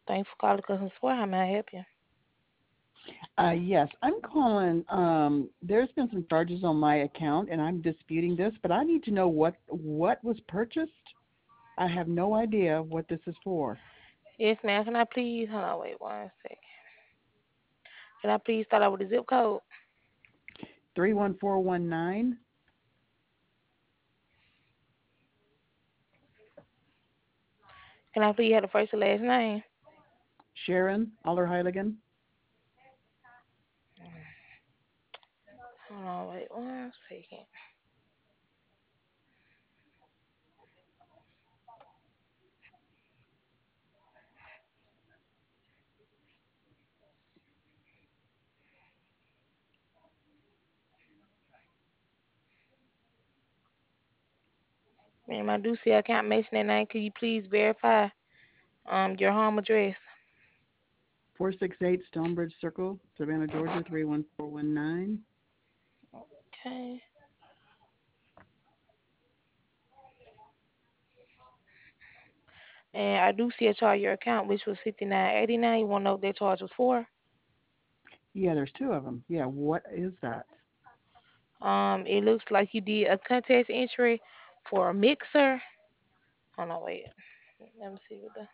Thanks for calling customer support. How may I help you? Yes, I'm calling. There's been some charges on my account, and I'm disputing this, but I need to know what was purchased. I have no idea what this is for. Yes, ma'am. Can I please hold on? Wait 1 second. Can I please start out with the zip code? 31419. Can I please have the first and last name? Sharon Allerheiligen. Hold on. Wait 1 second. Ma'am, I do see I can't mention that name. Could you please verify your home address? 468 Stonebridge Circle, Savannah, Georgia 31419. Okay. And I do see a charge your account, which was 59.89. You want to know what that charge was for? Yeah, there's two of them. Yeah, what is that? It looks like you did a contest entry for a mixer. Hold on, wait. Let me see what the.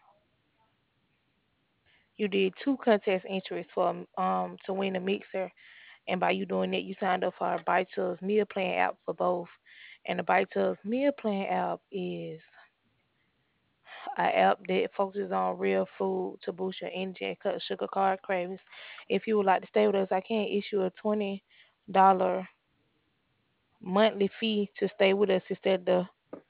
You did two contest entries for to win a mixer, and by you doing that, you signed up for our Bite Tubs meal plan app for both. And the Bite Tubs meal plan app is an app that focuses on real food to boost your energy and cut sugar card cravings. If you would like to stay with us, I can issue a $20 monthly fee to stay with us instead of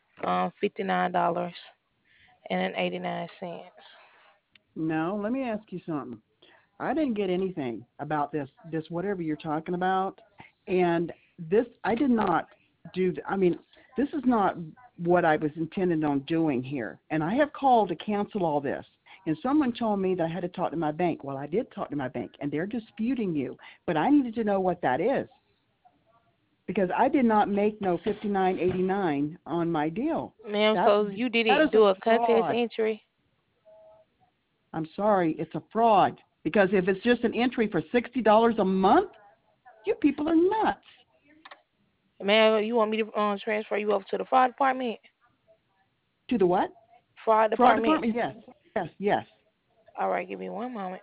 $59.89. No, let me ask you something. I didn't get anything about this whatever you're talking about, and this I did not do. I mean, this is not what I was intended on doing here, and I have called to cancel all this. And someone told me that I had to talk to my bank. Well, I did talk to my bank, and they're disputing you. But I needed to know what that is because I did not make no 59.89 on my deal. Ma'am, That so you that didn't is a do a contest fraud. entry? I'm sorry, it's a fraud because if it's just an entry for $60 a month, you people are nuts. Ma'am, you want me to transfer you over to the fraud department? To the what? Fraud Fraud department? department? Yes, yes, yes. All right, give me one moment.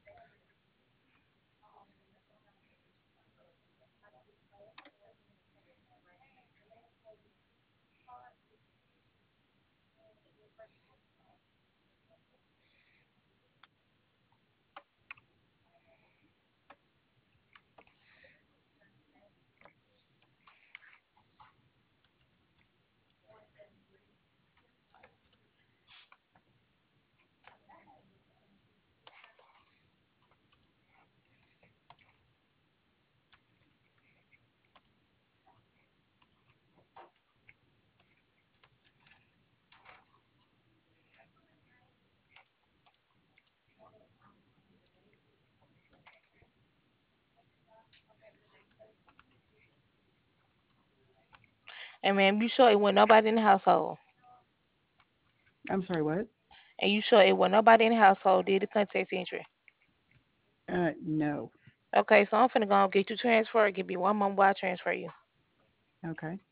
And ma'am, you sure it wasn't nobody in the household? I'm sorry, what? And you sure it wasn't nobody in the household did the contest entry? No. Okay, so I'm finna go and get you transferred. Give me one moment while I transfer you. Okay.